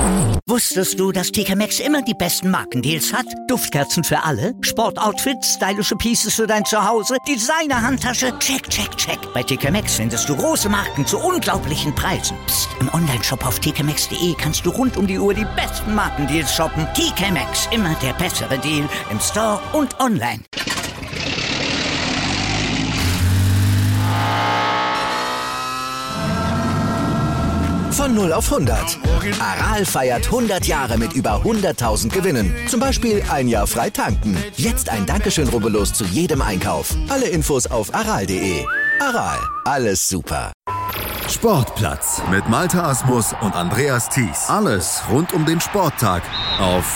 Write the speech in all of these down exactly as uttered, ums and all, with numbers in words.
Wusstest du, dass T K Maxx immer die besten Markendeals hat? Duftkerzen für alle, Sportoutfits, stylische Pieces für dein Zuhause, Designer-Handtasche, check, check, check. Bei T K Maxx findest du große Marken zu unglaublichen Preisen. Psst. Im Onlineshop auf t k maxx punkt d e kannst du rund um die Uhr die besten Markendeals shoppen. T K Maxx, immer der bessere Deal im Store und online. Von null auf hundert. Aral feiert hundert Jahre mit über hunderttausend Gewinnen. Zum Beispiel ein Jahr frei tanken. Jetzt ein Dankeschön, rubbellos zu jedem Einkauf. Alle Infos auf aral punkt de. Aral, alles super. Sportplatz mit Malte Asmus und Andreas Thies. Alles rund um den Sporttag auf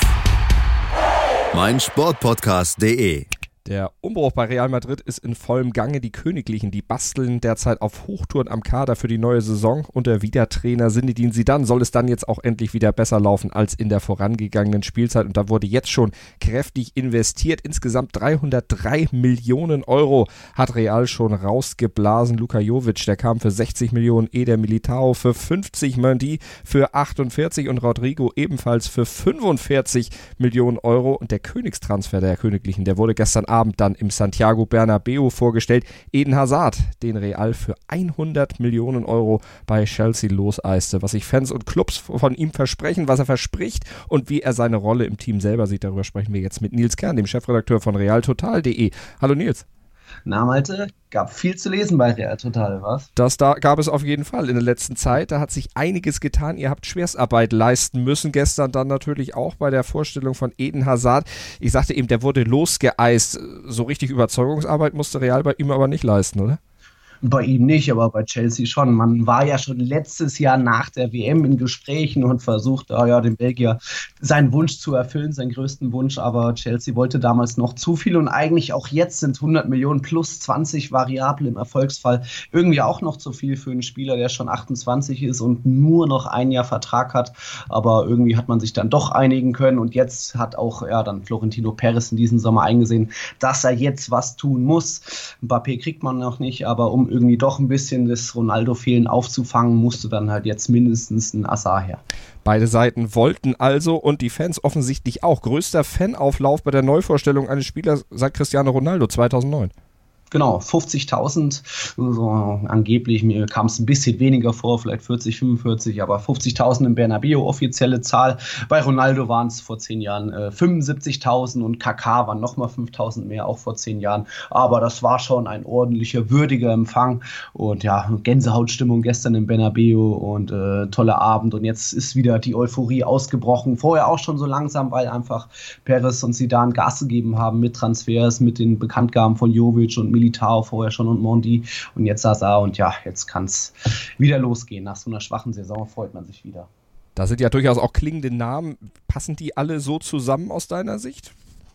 meinsportpodcast punkt de. Der Umbruch bei Real Madrid ist in vollem Gange. Die Königlichen, die basteln derzeit auf Hochtouren am Kader für die neue Saison. Unter Wiedertrainer Zinedine Zidane soll es dann jetzt auch endlich wieder besser laufen als in der vorangegangenen Spielzeit. Und da wurde jetzt schon kräftig investiert. Insgesamt dreihundertdrei Millionen Euro hat Real schon rausgeblasen. Luka Jovic, der kam für sechzig Millionen, Eder Militao für fünfzig, Mendy für achtundvierzig und Rodrigo ebenfalls für fünfundvierzig Millionen Euro. Und der Königstransfer der Königlichen, der wurde gestern Abend dann im Santiago Bernabeu vorgestellt. Eden Hazard, den Real für hundert Millionen Euro bei Chelsea loseiste. Was sich Fans und Clubs von ihm versprechen, was er verspricht und wie er seine Rolle im Team selber sieht, darüber sprechen wir jetzt mit Nils Kern, dem Chefredakteur von real total punkt de. Hallo Nils. Na Malte, gab viel zu lesen bei Real Total, was? Das da gab es auf jeden Fall in der letzten Zeit. Da hat sich einiges getan. Ihr habt Schwerstarbeit leisten müssen. Gestern dann natürlich auch bei der Vorstellung von Eden Hazard. Ich sagte eben, der wurde losgeeist. So richtig Überzeugungsarbeit musste Real bei ihm aber nicht leisten, oder? Bei ihm nicht, aber bei Chelsea schon. Man war ja schon letztes Jahr nach der W M in Gesprächen und versucht, oh ja, dem Belgier seinen Wunsch zu erfüllen, seinen größten Wunsch. Aber Chelsea wollte damals noch zu viel und eigentlich auch jetzt sind hundert Millionen plus zwanzig variabel im Erfolgsfall irgendwie auch noch zu viel für einen Spieler, der schon achtundzwanzig ist und nur noch ein Jahr Vertrag hat. Aber irgendwie hat man sich dann doch einigen können und jetzt hat auch ja, dann Florentino Perez in diesem Sommer eingesehen, dass er jetzt was tun muss. Mbappé kriegt man noch nicht, aber um irgendwie doch ein bisschen das Ronaldo-Fehlen aufzufangen, musste dann halt jetzt mindestens ein Assar her. Beide Seiten wollten also und die Fans offensichtlich auch. Größter Fanauflauf bei der Neuvorstellung eines Spielers seit Cristiano Ronaldo zweitausendneun. Genau, fünfzigtausend, so, angeblich, mir kam es ein bisschen weniger vor, vielleicht vierzig, fünfundvierzig, aber fünfzigtausend im Bernabeu, offizielle Zahl. Bei Ronaldo waren es vor zehn Jahren äh, fünfundsiebzigtausend und Kaká waren nochmal fünftausend mehr, auch vor zehn Jahren. Aber das war schon ein ordentlicher, würdiger Empfang und ja, Gänsehautstimmung gestern im Bernabeu und äh, toller Abend und jetzt ist wieder die Euphorie ausgebrochen. Vorher auch schon so langsam, weil einfach Perez und Zidane Gas gegeben haben mit Transfers, mit den Bekanntgaben von Jovic und Militao vorher schon und Mendy und jetzt Hazard und ja, jetzt kann es wieder losgehen. Nach so einer schwachen Saison freut man sich wieder. Da sind ja durchaus auch klingende Namen. Passen die alle so zusammen aus deiner Sicht?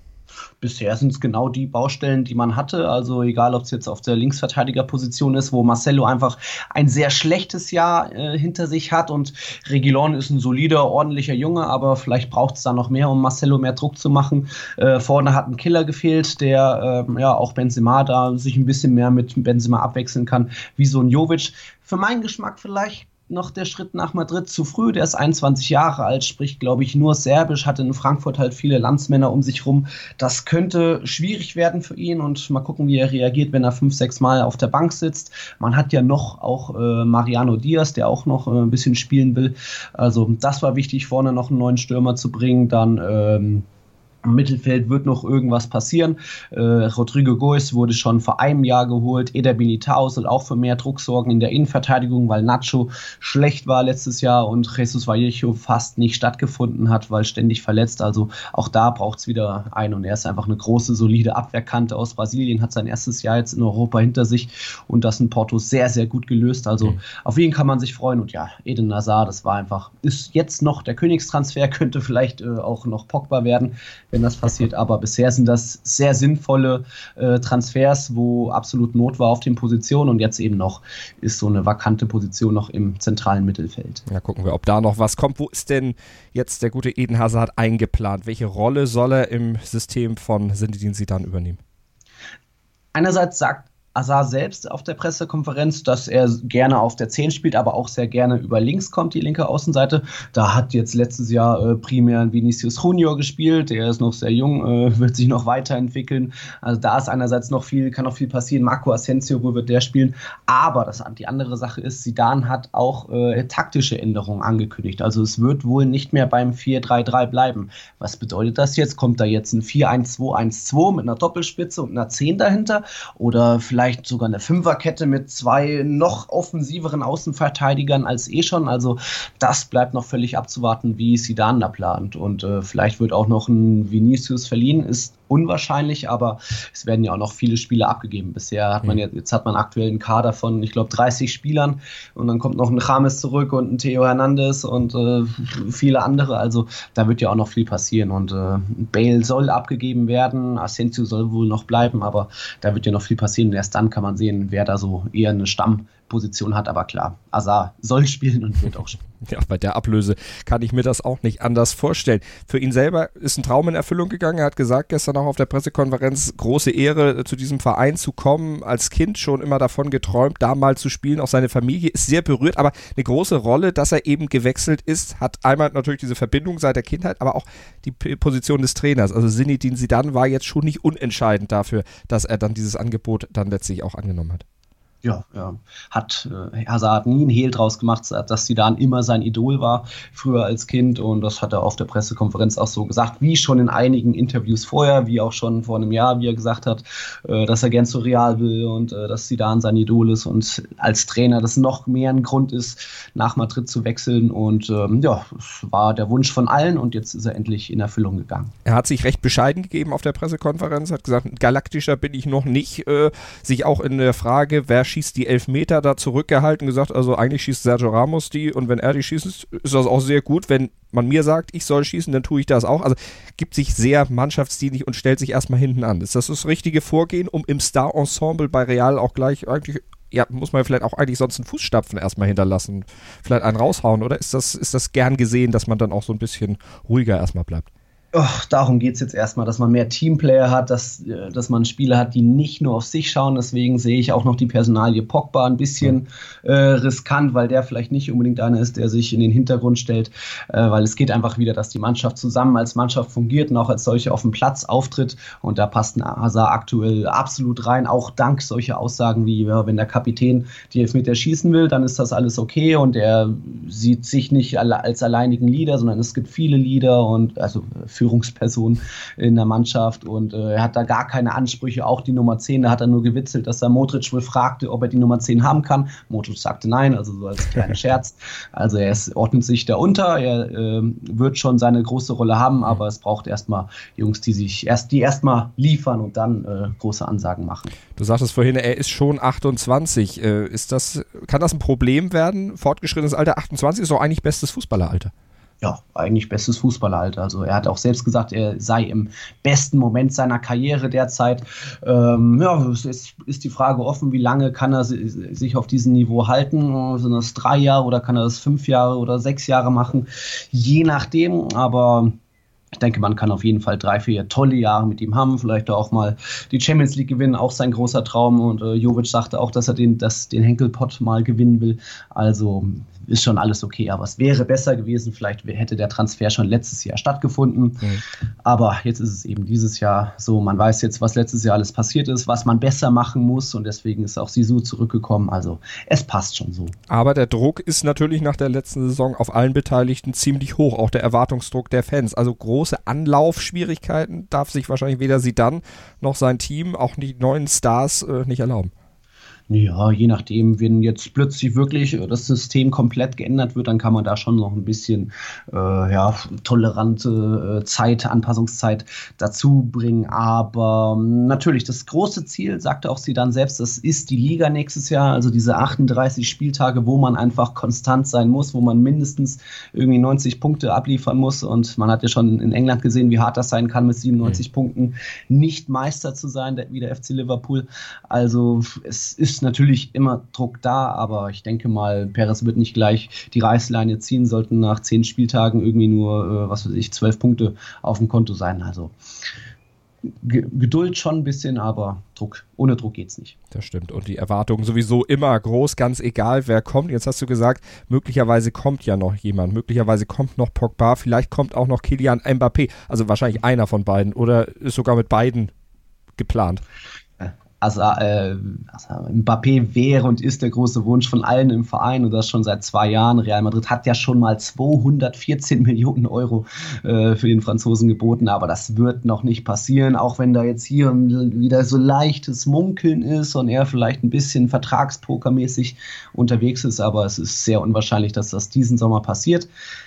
Bisher sind es genau die Baustellen, die man hatte. Also egal, ob es jetzt auf der Linksverteidigerposition ist, wo Marcelo einfach ein sehr schlechtes Jahr äh, hinter sich hat und Reguilón ist ein solider, ordentlicher Junge, aber vielleicht braucht es da noch mehr, um Marcelo mehr Druck zu machen. Äh, vorne hat ein Killer gefehlt, der äh, ja auch Benzema da sich ein bisschen mehr mit Benzema abwechseln kann, wie so ein Jovic. Für meinen Geschmack vielleicht noch der Schritt nach Madrid zu früh. Der ist einundzwanzig Jahre alt, spricht, glaube ich, nur Serbisch, hatte in Frankfurt halt viele Landsmänner um sich rum. Das könnte schwierig werden für ihn und mal gucken, wie er reagiert, wenn er fünf, sechs Mal auf der Bank sitzt. Man hat ja noch auch äh, Mariano Diaz, der auch noch äh, ein bisschen spielen will. Also das war wichtig, vorne noch einen neuen Stürmer zu bringen. Dann ähm, im Mittelfeld wird noch irgendwas passieren. Äh, Rodrigo Goes wurde schon vor einem Jahr geholt. Eder Militao soll auch für mehr Druck sorgen in der Innenverteidigung, weil Nacho schlecht war letztes Jahr und Jesus Vallejo fast nicht stattgefunden hat, weil ständig verletzt. Also auch da braucht es wieder einen und er ist einfach eine große, solide Abwehrkante aus Brasilien, hat sein erstes Jahr jetzt in Europa hinter sich und das in Porto sehr, sehr gut gelöst. Also okay. Auf ihn kann man sich freuen und ja, Eden Hazard, das war einfach, ist jetzt noch der Königstransfer, könnte vielleicht äh, auch noch Pogba werden, wenn das passiert, aber bisher sind das sehr sinnvolle äh, Transfers, wo absolut Not war auf den Positionen und jetzt eben noch ist so eine vakante Position noch im zentralen Mittelfeld. Ja, gucken wir, ob da noch was kommt. Wo ist denn jetzt der gute Eden Hazard eingeplant? Welche Rolle soll er im System von Zinedine Zidane übernehmen? Einerseits sagt Hazard selbst auf der Pressekonferenz, dass er gerne auf der zehn spielt, aber auch sehr gerne über links kommt, die linke Außenseite. Da hat jetzt letztes Jahr äh, primär Vinicius Junior gespielt, der ist noch sehr jung, äh, wird sich noch weiterentwickeln. Also da ist einerseits noch viel, kann noch viel passieren. Marco Asensio, wo wird der spielen? Aber das, die andere Sache ist, Zidane hat auch äh, taktische Änderungen angekündigt. Also es wird wohl nicht mehr beim vier drei drei bleiben. Was bedeutet das jetzt? Kommt da jetzt ein vier eins zwei eins zwei mit einer Doppelspitze und einer zehn dahinter? Oder vielleicht Vielleicht sogar eine Fünferkette mit zwei noch offensiveren Außenverteidigern als eh schon. Also das bleibt noch völlig abzuwarten, wie Zidane da plant. Und äh, vielleicht wird auch noch ein Vinicius verliehen. Ist unwahrscheinlich, aber es werden ja auch noch viele Spieler abgegeben. Bisher hat man jetzt, jetzt hat man aktuell einen Kader von, ich glaube, dreißig Spielern und dann kommt noch ein James zurück und ein Theo Hernandez und äh, viele andere. Also da wird ja auch noch viel passieren und äh, Bale soll abgegeben werden, Asensio soll wohl noch bleiben, aber da wird ja noch viel passieren und erst dann kann man sehen, wer da so eher eine Stammposition hat, aber klar, Hazard soll spielen und wird auch spielen. Ja, bei der Ablöse kann ich mir das auch nicht anders vorstellen. Für ihn selber ist ein Traum in Erfüllung gegangen. Er hat gesagt gestern auch auf der Pressekonferenz, große Ehre, zu diesem Verein zu kommen. Als Kind schon immer davon geträumt, da mal zu spielen. Auch seine Familie ist sehr berührt, aber eine große Rolle, dass er eben gewechselt ist, hat einmal natürlich diese Verbindung seit der Kindheit, aber auch die Position des Trainers. Also Zinedine Zidane war jetzt schon nicht unentscheidend dafür, dass er dann dieses Angebot dann letztlich auch angenommen hat. Ja, ja, hat äh, Hazard nie einen Hehl draus gemacht, dass Zidane immer sein Idol war, früher als Kind, und das hat er auf der Pressekonferenz auch so gesagt, wie schon in einigen Interviews vorher, wie auch schon vor einem Jahr, wie er gesagt hat, äh, dass er gern zu Real will und äh, dass Zidane sein Idol ist und als Trainer das noch mehr ein Grund ist, nach Madrid zu wechseln, und ähm, ja, es war der Wunsch von allen und jetzt ist er endlich in Erfüllung gegangen. Er hat sich recht bescheiden gegeben auf der Pressekonferenz, hat gesagt, galaktischer bin ich noch nicht, äh, sich auch in der Frage, wer schießt die Elfmeter da zurückgehalten, gesagt, also eigentlich schießt Sergio Ramos die und wenn er die schießt, ist das auch sehr gut. Wenn man mir sagt, ich soll schießen, dann tue ich das auch. Also gibt sich sehr mannschaftsdienlich und stellt sich erstmal hinten an. Ist das das richtige Vorgehen, um im Star-Ensemble bei Real auch gleich eigentlich, ja, muss man vielleicht auch eigentlich sonst einen Fußstapfen erstmal hinterlassen, vielleicht einen raushauen, oder ist das, ist das gern gesehen, dass man dann auch so ein bisschen ruhiger erstmal bleibt? Oh, darum geht es jetzt erstmal, dass man mehr Teamplayer hat, dass, dass man Spieler hat, die nicht nur auf sich schauen. Deswegen sehe ich auch noch die Personalie Pogba ein bisschen äh, riskant, weil der vielleicht nicht unbedingt einer ist, der sich in den Hintergrund stellt. Äh, weil es geht einfach wieder, dass die Mannschaft zusammen als Mannschaft fungiert und auch als solche auf dem Platz auftritt. Und da passt ein Hazard aktuell absolut rein, auch dank solcher Aussagen wie, ja, wenn der Kapitän die Elfmeter schießen will, dann ist das alles okay. Und er sieht sich nicht als alleinigen Leader, sondern es gibt viele Leader und also Führungsperson in der Mannschaft, und äh, er hat da gar keine Ansprüche, auch die Nummer zehn, da hat er nur gewitzelt, dass er Modric wohl fragte, ob er die Nummer zehn haben kann. Modric sagte nein, also so als kleiner Scherz. Also er ist, ordnet sich da unter, er äh, wird schon seine große Rolle haben, aber es braucht erstmal Jungs, die sich erst, die erstmal liefern und dann äh, große Ansagen machen. Du sagtest vorhin, er ist schon achtundzwanzig. Äh, ist das, kann das ein Problem werden? Fortgeschrittenes Alter, achtundzwanzig ist doch eigentlich bestes Fußballeralter. Ja, eigentlich bestes Fußballeralter. Also er hat auch selbst gesagt, er sei im besten Moment seiner Karriere derzeit. Ähm, ja, es ist, ist die Frage offen, wie lange kann er sich auf diesem Niveau halten? Sind das drei Jahre oder kann er das fünf Jahre oder sechs Jahre machen? Je nachdem, aber ich denke, man kann auf jeden Fall drei, vier tolle Jahre mit ihm haben, vielleicht auch mal die Champions League gewinnen, auch sein großer Traum, und äh, Jovic sagte auch, dass er den, das, den Henkelpott mal gewinnen will, also ist schon alles okay, aber es wäre besser gewesen, vielleicht hätte der Transfer schon letztes Jahr stattgefunden, mhm. aber jetzt ist es eben dieses Jahr so, man weiß jetzt, was letztes Jahr alles passiert ist, was man besser machen muss, und deswegen ist auch Zizou zurückgekommen, also es passt schon so. Aber der Druck ist natürlich nach der letzten Saison auf allen Beteiligten ziemlich hoch, auch der Erwartungsdruck der Fans, also groß große Anlaufschwierigkeiten darf sich wahrscheinlich weder Zidane noch sein Team, auch die neuen Stars, äh, nicht erlauben. Ja, je nachdem, wenn jetzt plötzlich wirklich das System komplett geändert wird, dann kann man da schon noch ein bisschen äh, ja, tolerante äh, Zeit, Anpassungszeit dazu bringen. Aber ähm, natürlich, das große Ziel, sagte auch Zidane selbst, das ist die Liga nächstes Jahr, also diese achtunddreißig Spieltage, wo man einfach konstant sein muss, wo man mindestens irgendwie neunzig Punkte abliefern muss. Und man hat ja schon in England gesehen, wie hart das sein kann, mit siebenundneunzig mhm. Punkten nicht Meister zu sein, wie der F C Liverpool. Also es ist natürlich immer Druck da, aber ich denke mal, Perez wird nicht gleich die Reißleine ziehen, sollten nach zehn Spieltagen irgendwie nur, äh, was weiß ich, zwölf Punkte auf dem Konto sein. Also G- Geduld schon ein bisschen, aber Druck, ohne Druck geht's nicht. Das stimmt. Und die Erwartungen sowieso immer groß, ganz egal, wer kommt. Jetzt hast du gesagt, möglicherweise kommt ja noch jemand. Möglicherweise kommt noch Pogba, vielleicht kommt auch noch Kylian Mbappé. Also wahrscheinlich einer von beiden oder ist sogar mit beiden geplant. Also, äh, also Mbappé wäre und ist der große Wunsch von allen im Verein und das schon seit zwei Jahren. Real Madrid hat ja schon mal zweihundertvierzehn Millionen Euro äh, für den Franzosen geboten, aber das wird noch nicht passieren, auch wenn da jetzt hier wieder so leichtes Munkeln ist und er vielleicht ein bisschen vertragspokermäßig unterwegs ist, aber es ist sehr unwahrscheinlich, dass das diesen Sommer passiert.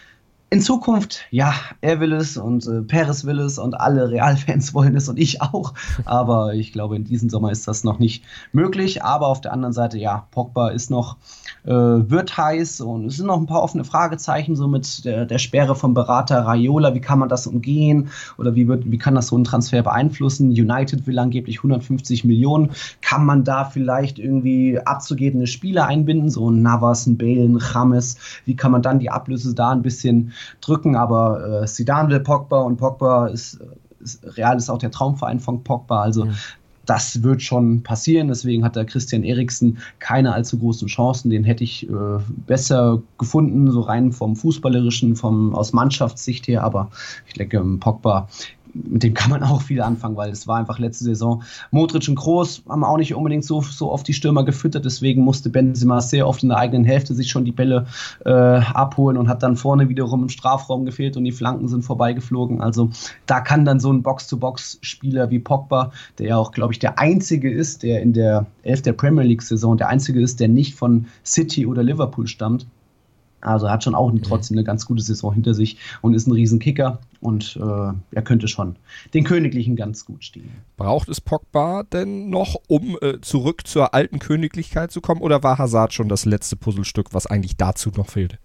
In Zukunft, ja, er will es und äh, Perez will es und alle Real-Fans wollen es und ich auch. Aber ich glaube, in diesem Sommer ist das noch nicht möglich. Aber auf der anderen Seite, ja, Pogba ist noch, äh, wird heiß und es sind noch ein paar offene Fragezeichen, so mit der, der Sperre vom Berater Raiola. Wie kann man das umgehen oder wie, wird, wie kann das so einen Transfer beeinflussen? United will angeblich hundertfünfzig Millionen. Kann man da vielleicht irgendwie abzugebende Spieler einbinden? So ein Navas, ein Bale, ein James. Wie kann man dann die Ablöse da ein bisschen drücken, aber äh, Zidane will Pogba und Pogba ist, ist Real ist auch der Traumverein von Pogba, also mhm. das wird schon passieren, deswegen hat der Christian Eriksen keine allzu großen Chancen, den hätte ich äh, besser gefunden, so rein vom Fußballerischen, vom, aus Mannschaftssicht her, aber ich denke, Pogba, mit dem kann man auch viel anfangen, weil es war einfach letzte Saison. Modric und Kroos haben auch nicht unbedingt so, so oft die Stürmer gefüttert, deswegen musste Benzema sehr oft in der eigenen Hälfte sich schon die Bälle äh, abholen und hat dann vorne wiederum im Strafraum gefehlt und die Flanken sind vorbeigeflogen. Also da kann dann so ein Box-to-Box-Spieler wie Pogba, der ja auch, glaube ich, der Einzige ist, der in der Elf der Premier League-Saison der Einzige ist, der nicht von City oder Liverpool stammt. Also er hat schon auch eine, trotzdem eine ganz gute Saison hinter sich und ist ein Riesenkicker und äh, er könnte schon den Königlichen ganz gut stehen. Braucht es Pogba denn noch, um äh, zurück zur alten Königlichkeit zu kommen, oder war Hazard schon das letzte Puzzlestück, was eigentlich dazu noch fehlte?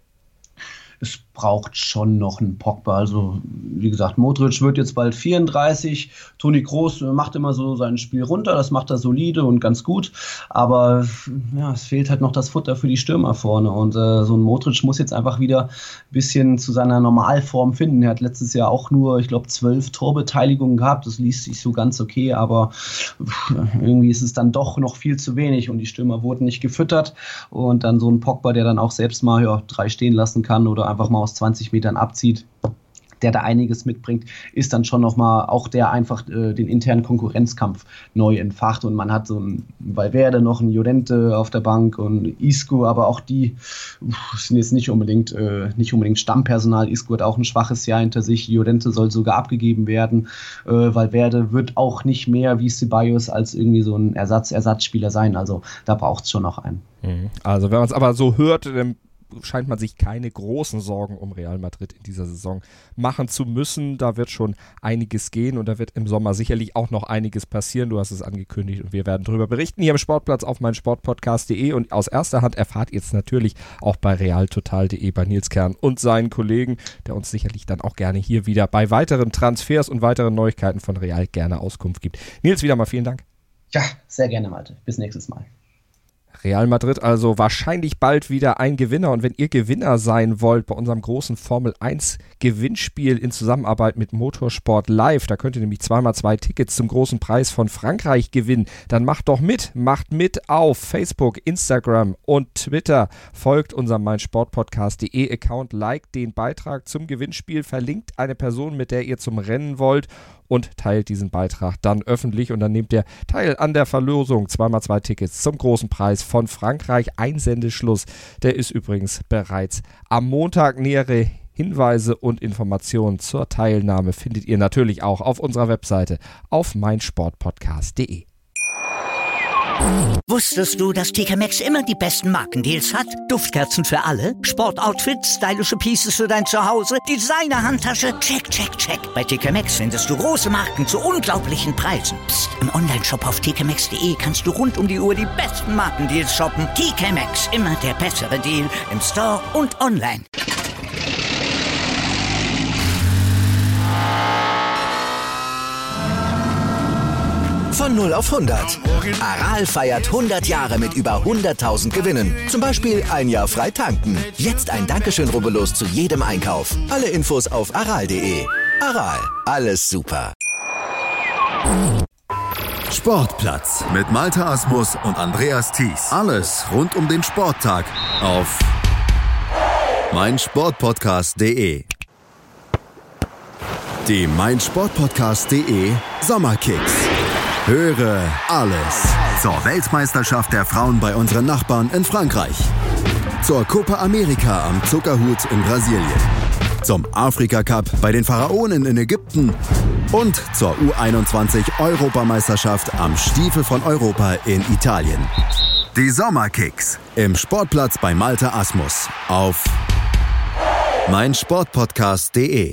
Es braucht schon noch einen Pogba. Also, wie gesagt, Modric wird jetzt bald vierunddreißig. Toni Kroos macht immer so sein Spiel runter. Das macht er solide und ganz gut. Aber ja, es fehlt halt noch das Futter für die Stürmer vorne. Und äh, so ein Modric muss jetzt einfach wieder ein bisschen zu seiner Normalform finden. Er hat letztes Jahr auch nur, ich glaube, zwölf Torbeteiligungen gehabt. Das liest sich so ganz okay. Aber irgendwie ist es dann doch noch viel zu wenig. Und die Stürmer wurden nicht gefüttert. Und dann so ein Pogba, der dann auch selbst mal ja, drei stehen lassen kann oder einfach mal aus zwanzig Metern abzieht, der da einiges mitbringt, ist dann schon nochmal auch der einfach äh, den internen Konkurrenzkampf neu entfacht und man hat so einen Valverde noch, einen Llorente auf der Bank und Isco, aber auch die uff, sind jetzt nicht unbedingt äh, nicht unbedingt Stammpersonal. Isco hat auch ein schwaches Jahr hinter sich, Llorente soll sogar abgegeben werden, äh, Valverde wird auch nicht mehr wie Ceballos als irgendwie so ein Ersatz, Ersatzspieler sein, also da braucht es schon noch einen. Also wenn man es aber so hört, dann scheint man sich keine großen Sorgen um Real Madrid in dieser Saison machen zu müssen. Da wird schon einiges gehen und da wird im Sommer sicherlich auch noch einiges passieren. Du hast es angekündigt und wir werden darüber berichten hier im Sportplatz auf meinsportpodcast punkt de und aus erster Hand erfahrt ihr es natürlich auch bei realtotal punkt de bei Nils Kern und seinen Kollegen, der uns sicherlich dann auch gerne hier wieder bei weiteren Transfers und weiteren Neuigkeiten von Real gerne Auskunft gibt. Nils, wieder mal vielen Dank. Ja, sehr gerne, Malte. Bis nächstes Mal. Real Madrid also wahrscheinlich bald wieder ein Gewinner und wenn ihr Gewinner sein wollt bei unserem großen Formel eins Gewinnspiel in Zusammenarbeit mit Motorsport Live, da könnt ihr nämlich zweimal zwei Tickets zum großen Preis von Frankreich gewinnen, dann macht doch mit, macht mit auf Facebook, Instagram und Twitter, folgt unserem meinsportpodcast punkt de Account, liked den Beitrag zum Gewinnspiel, verlinkt eine Person, mit der ihr zum Rennen wollt und teilt diesen Beitrag dann öffentlich und dann nehmt ihr teil an der Verlosung. Zweimal zwei Tickets zum großen Preis von Frankreich. Einsendeschluss, der ist übrigens bereits am Montag. Nähere Hinweise und Informationen zur Teilnahme findet ihr natürlich auch auf unserer Webseite auf meinsportpodcast punkt de. Wusstest du, dass T K Maxx immer die besten Markendeals hat? Duftkerzen für alle, Sportoutfits, stylische Pieces für dein Zuhause, Designer-Handtasche, check, check, check. Bei T K Maxx findest du große Marken zu unglaublichen Preisen. Psst. Im Onlineshop auf t k maxx punkt de kannst du rund um die Uhr die besten Markendeals shoppen. T K Maxx, immer der bessere Deal im Store und online. Von null auf hundert. Aral feiert hundert Jahre mit über hunderttausend Gewinnen. Zum Beispiel ein Jahr frei tanken. Jetzt ein Dankeschön, rubbellos zu jedem Einkauf. Alle Infos auf aral punkt de. Aral, alles super. Sportplatz mit Malte Asmus und Andreas Thies. Alles rund um den Sporttag auf meinsportpodcast punkt de. Die meinsportpodcast punkt de Sommerkicks. Höre alles zur Weltmeisterschaft der Frauen bei unseren Nachbarn in Frankreich, zur Copa America am Zuckerhut in Brasilien, zum Afrika-Cup bei den Pharaonen in Ägypten und zur U einundzwanzig Europameisterschaft am Stiefel von Europa in Italien. Die Sommerkicks im Sportplatz bei Malte Asmus auf meinsportpodcast punkt de.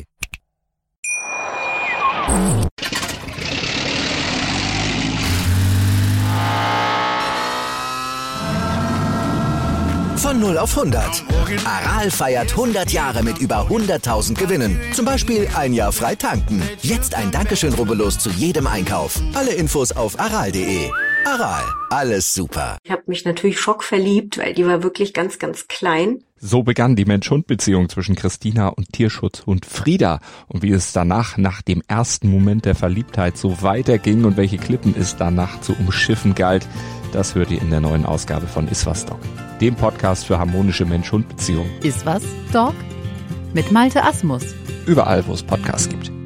Von null auf hundert. Aral feiert hundert Jahre mit über hunderttausend Gewinnen. Zum Beispiel ein Jahr frei tanken. Jetzt ein Dankeschön, rubbellos zu jedem Einkauf. Alle Infos auf aral punkt de. Aral, alles super. Ich habe mich natürlich schockverliebt, weil die war wirklich ganz, ganz klein. So begann die Mensch-Hund-Beziehung zwischen Christina und Tierschutzhund Frieda. Und wie es danach, nach dem ersten Moment der Verliebtheit, so weiterging und welche Klippen es danach zu umschiffen galt, das hört ihr in der neuen Ausgabe von Iswas Dog, dem Podcast für harmonische Mensch-Hund-Beziehungen. Iswas Dog mit Malte Asmus. Überall, wo es Podcasts gibt.